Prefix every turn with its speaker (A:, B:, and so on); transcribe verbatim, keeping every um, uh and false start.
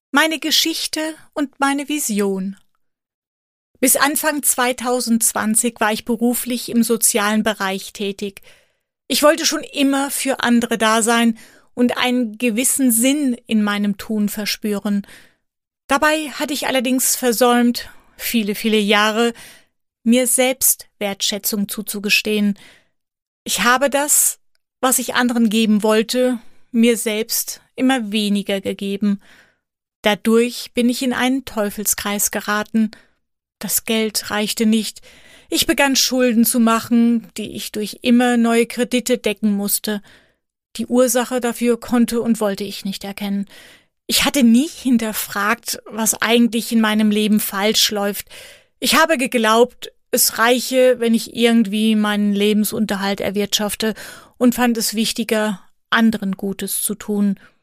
A: Meine Geschichte und meine Vision. Bis Anfang zweitausendzwanzig war ich beruflich im sozialen Bereich tätig. Ich wollte schon immer für andere da sein und einen gewissen Sinn in meinem Tun verspüren. Dabei hatte ich allerdings versäumt, viele, viele Jahre, mir selbst Wertschätzung zuzugestehen. Ich habe das, was ich anderen geben wollte, mir selbst immer weniger gegeben. Dadurch bin ich in einen Teufelskreis geraten. Das Geld reichte nicht. Ich begann Schulden zu machen, die ich durch immer neue Kredite decken musste. Die Ursache dafür konnte und wollte ich nicht erkennen. Ich hatte nie hinterfragt, was eigentlich in meinem Leben falsch läuft. Ich habe geglaubt, es reiche, wenn ich irgendwie meinen Lebensunterhalt erwirtschafte, und fand es wichtiger, anderen Gutes zu tun.